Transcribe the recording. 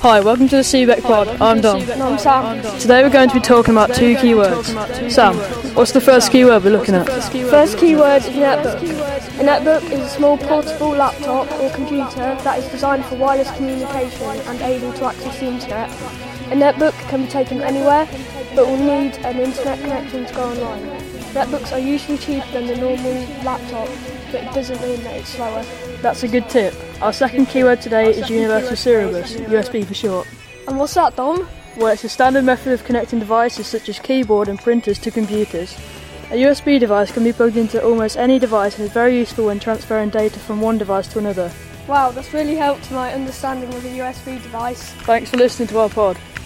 Hi, welcome to the CBEC Pod. I'm Dom. And I'm Sam. Today we're going to be talking about two keywords. Sam, what's the first keyword we're looking at? First keyword is netbook. A netbook is a small portable laptop or computer that is designed for wireless communication and able to access the internet. A netbook can be taken anywhere, but will need an internet connection to go online. Netbooks are usually cheaper than the normal laptop, but it doesn't mean that it's slower. That's a good tip. Our second keyword today is Universal Serial Bus, USB for short. And what's that, Dom? Well, it's a standard method of connecting devices such as keyboard and printers to computers. A USB device can be plugged into almost any device and is very useful when transferring data from one device to another. Wow, that's really helped my understanding of a USB device. Thanks for listening to our pod.